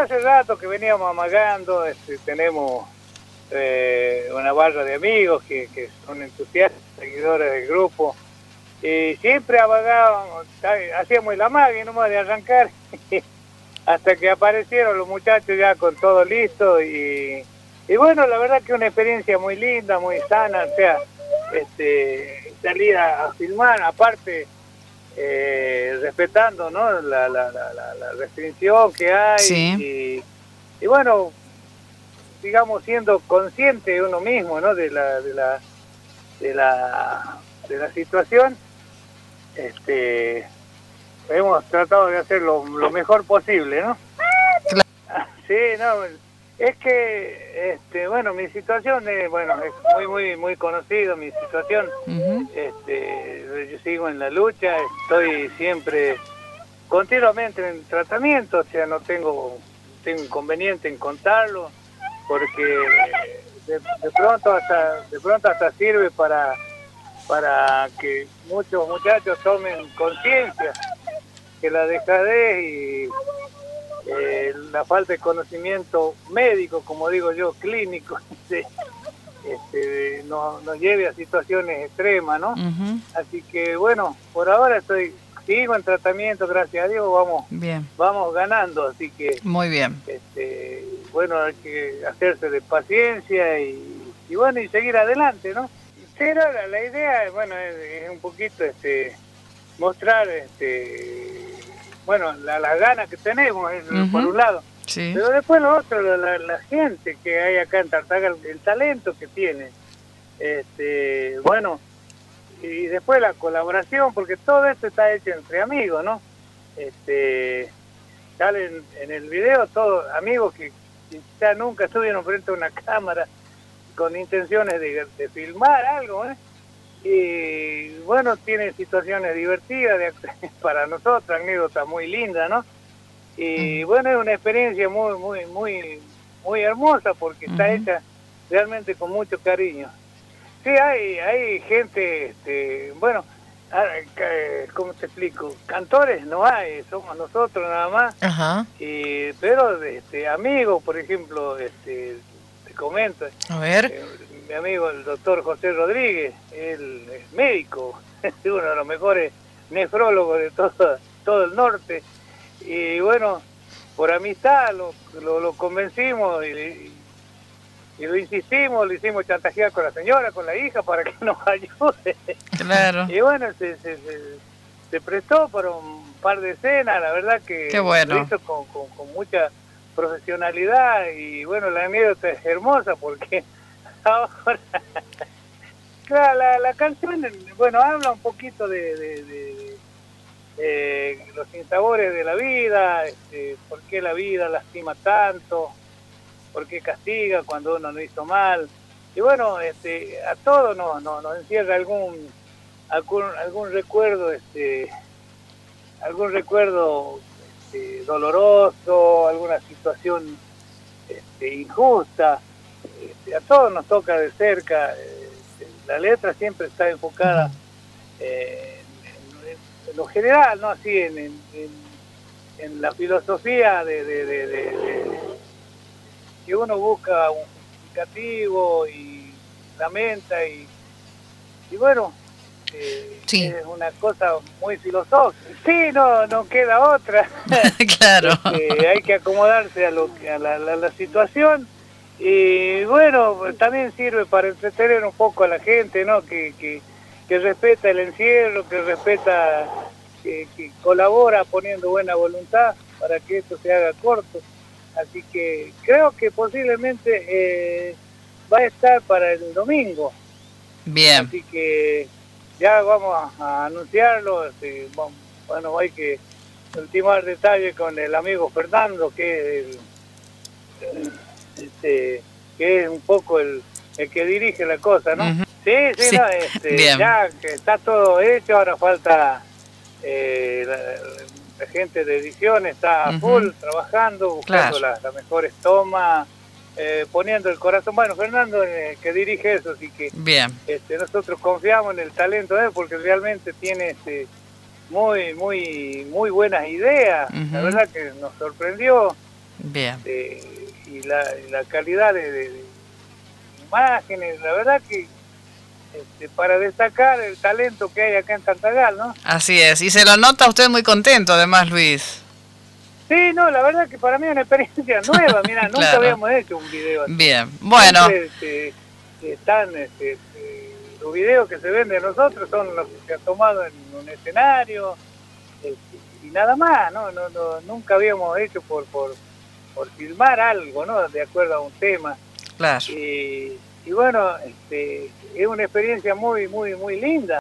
hace rato que veníamos amagando, tenemos una barra de amigos que son entusiastas, seguidores del grupo, y siempre amagábamos, hacíamos el amague nomás de arrancar, hasta que aparecieron los muchachos ya con todo listo, y bueno, la verdad que una experiencia muy linda, muy sana, o sea, salir a filmar, aparte, respetando, ¿no?, la restricción que hay, sí. y bueno, digamos, siendo consciente uno mismo, ¿no?, de la situación. Hemos tratado de hacer lo mejor posible, ¿no? Claro. Sí, no, es que, bueno, mi situación es muy conocida, mi situación. Uh-huh. Yo sigo en la lucha, estoy siempre, continuamente en tratamiento, o sea, no tengo inconveniente en contarlo, porque de pronto hasta sirve para que muchos muchachos tomen conciencia que la dejadez y la falta de conocimiento médico, como digo yo, clínico, nos lleve a situaciones extremas, ¿no? Uh-huh. Así que bueno, por ahora sigo en tratamiento, gracias a Dios, vamos ganando, así que muy bien. Bueno, hay que hacerse de paciencia y bueno, y seguir adelante, ¿no? Pero la idea, bueno, es un poquito mostrar bueno, las ganas que tenemos, uh-huh, por un lado. Sí. Pero después lo otro, la gente que hay acá en Tartagal, el talento que tiene. Bueno, y después la colaboración, porque todo esto está hecho entre amigos, ¿no? Salen en el video todos amigos que quizá nunca estuvieron frente a una cámara con intenciones de filmar algo, ¿eh? Y bueno, tiene situaciones divertidas para nosotros, anécdotas muy lindas, ¿no? Y bueno, es una experiencia muy hermosa porque está hecha realmente con mucho cariño. Sí, hay gente, bueno, ¿cómo te explico? Cantores no hay, somos nosotros nada más. Ajá. Pero amigos, por ejemplo, te comento. A ver. Mi amigo el doctor José Rodríguez, él es médico, es uno de los mejores nefrólogos de todo el norte. Y bueno, por amistad lo convencimos y lo insistimos, lo hicimos chantajear con la señora, con la hija, para que nos ayude. Claro. Y bueno, se prestó para un par de escenas, la verdad que qué bueno. Lo hizo con mucha profesionalidad y bueno, la anécdota es hermosa porque ahora, claro, la canción, bueno, habla un poquito de los sinsabores de la vida, por qué la vida lastima tanto, por qué castiga cuando uno no hizo mal. Y bueno, a todos nos encierra algún recuerdo, algún recuerdo doloroso, alguna situación injusta. A todos nos toca de cerca. La letra siempre está enfocada en lo general, ¿no? Así en la filosofía de que uno busca un significativo y lamenta y bueno, sí. Es una cosa muy filosófica. Sí, no queda otra. Claro. Hay que acomodarse a la situación. Y bueno, también sirve para entretener un poco a la gente, ¿no? Que respeta el encierro, que respeta, que colabora poniendo buena voluntad para que esto se haga corto. Así que creo que posiblemente va a estar para el domingo. Bien. Así que ya vamos a anunciarlo. Bueno, hay que ultimar detalles con el amigo Fernando, que es un poco el que dirige la cosa, ¿no? Uh-huh. Sí. No, ya que está todo hecho, ahora falta la gente de edición está a full trabajando, buscando las mejores tomas, poniendo el corazón. Bueno, Fernando que dirige eso, así que bien. Nosotros confiamos en el talento de él porque realmente tiene muy buenas ideas. La verdad que nos sorprendió. Bien. Y la calidad de imágenes, la verdad que para destacar el talento que hay acá en Cantagal, ¿no? Así es, y se lo nota usted muy contento además, Luis. Sí, no, la verdad que para mí es una experiencia nueva, mira, Claro. Nunca habíamos hecho un video así. Bien, bueno. Siempre, los videos que se ven de nosotros son los que se han tomado en un escenario, y nada más, ¿no? Nunca habíamos hecho por filmar algo, ¿no? De acuerdo a un tema. Claro. Y bueno, es una experiencia muy, muy, muy linda.